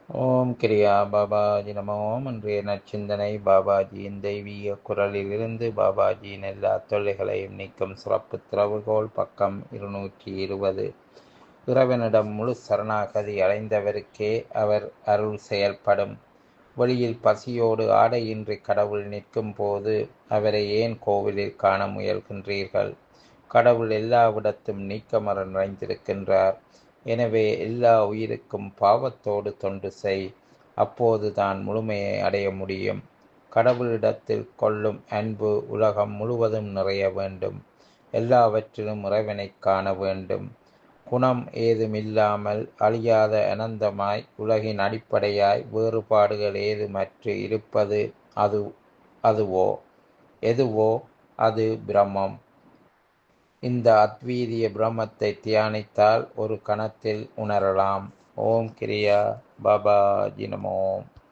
ஓம் கிரியா பாபாஜி நமோ. இன்றைய நற்சிந்தனை பாபாஜியின் தெய்வீக குரலிலிருந்து பாபாஜியின் எல்லா தொல்லைகளையும் நீக்கும் சிறப்பு திறவுகோல். பக்கம் 220. இறைவனிடம் முழு சரணாகதி அடைந்தவருக்கே அவர் அருள் செயல்படும். வெளியில் பசியோடு ஆடையின்றி கடவுள் நிற்கும் போது அவரை ஏன் கோவிலில் காண முயல்கின்றீர்கள்? கடவுள் எல்லாவிடத்தும் நீக்கமற நிறைந்திருக்கின்றார். எனவே எல்லா உயிருக்கும் பாவத்தோடு தொண்டு செய். அப்போது தான் முழுமையை அடைய முடியும். கடவுளிடத்தில் கொள்ளும் அன்பு உலகம் முழுவதும் நிறைய வேண்டும். எல்லாவற்றிலும் இறைவனை காண வேண்டும். குணம் ஏதுமில்லாமல் அழியாத அனந்தமாய் உலகின் அடிப்படையாய் வேறுபாடுகள் ஏதுமற்று இருப்பது எதுவோ அது பிரம்மம். இந்த அத்வீதிய பிரம்மத்தை தியானித்தால் ஒரு கணத்தில் உணரலாம். ஓம் கிரியா பாபாஜி நமோ.